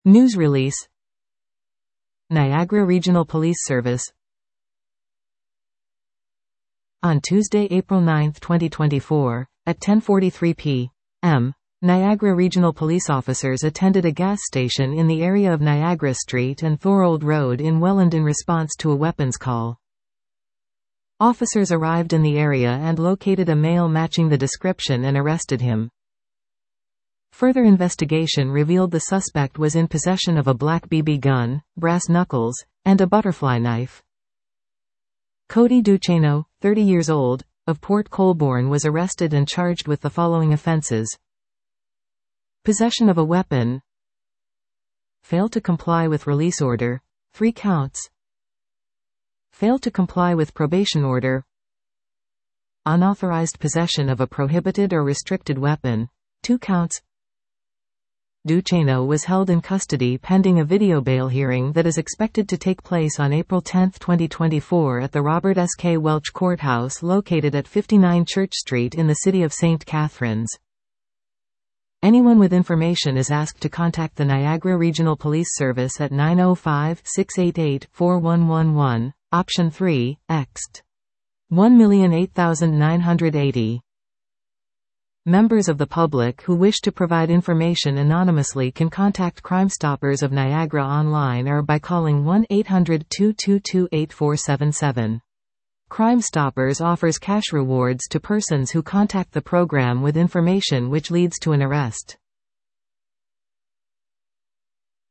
News release. Niagara Regional Police Service. On Tuesday, April 9, 2024, at 10:43 p.m., Niagara Regional Police officers attended a gas station in the area of Niagara Street and Thorold Road in Welland in response to a weapons call. Officers arrived in the area and located a male matching the description and arrested him. Further investigation revealed the suspect was in possession of a black BB gun, brass knuckles, and a butterfly knife. Cody Duchesneau, 30 years old, of Port Colborne was arrested and charged with the following offenses: possession of a weapon, failed to comply with release order, 3 counts, failed to comply with probation order, unauthorized possession of a prohibited or restricted weapon, 2 counts. Duchesneau was held in custody pending a video bail hearing that is expected to take place on April 10, 2024 at the Robert S. K. Welch Courthouse located at 59 Church Street in the city of St. Catharines. Anyone with information is asked to contact the Niagara Regional Police Service at 905-688-4111, option 3, ext. 1,008,980. Members of the public who wish to provide information anonymously can contact Crime Stoppers of Niagara online or by calling 1-800-222-8477. Crime Stoppers offers cash rewards to persons who contact the program with information which leads to an arrest.